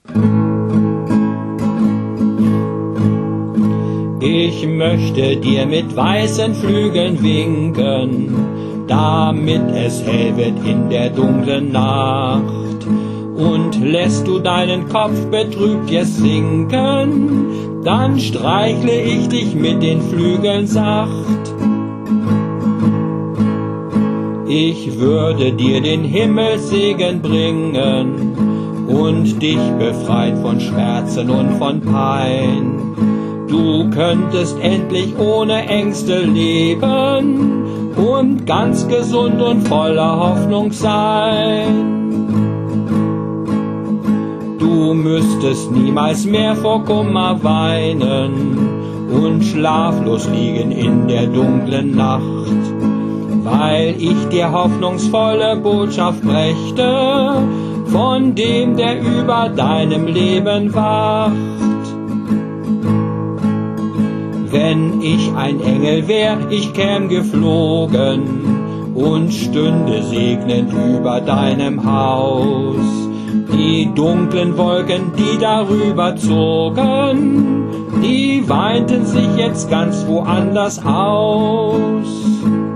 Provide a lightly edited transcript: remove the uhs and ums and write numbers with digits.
Ich möchte dir mit weißen Flügeln winken, damit es hell wird in der dunklen Nacht. Und lässt du deinen Kopf betrübt jetzt sinken, dann streichle ich dich mit den Flügeln sacht. Ich würde dir den Himmelssegen bringen und dich befreien von Schmerzen und von Pein. Du könntest endlich ohne Ängste leben und ganz gesund und voller Hoffnung sein. Du müsstest niemals mehr vor Kummer weinen und schlaflos liegen in der dunklen Nacht, weil ich dir hoffnungsvolle Botschaft brächte von dem, der über deinem Leben wacht. Wenn ich ein Engel wär, ich käm geflogen und stünde segnend über deinem Haus. Die dunklen Wolken, die darüber zogen, die weinten sich jetzt ganz woanders aus.